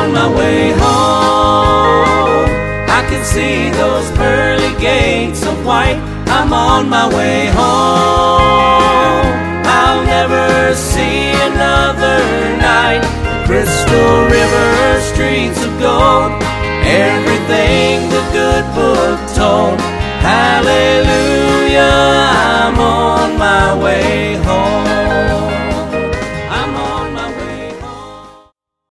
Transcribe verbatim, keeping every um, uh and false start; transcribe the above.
on my way home. I can see those pearly gates of white. I'm on my way home. I'll never see another night. Crystal River, streets of gold, everything the good book told. Hallelujah.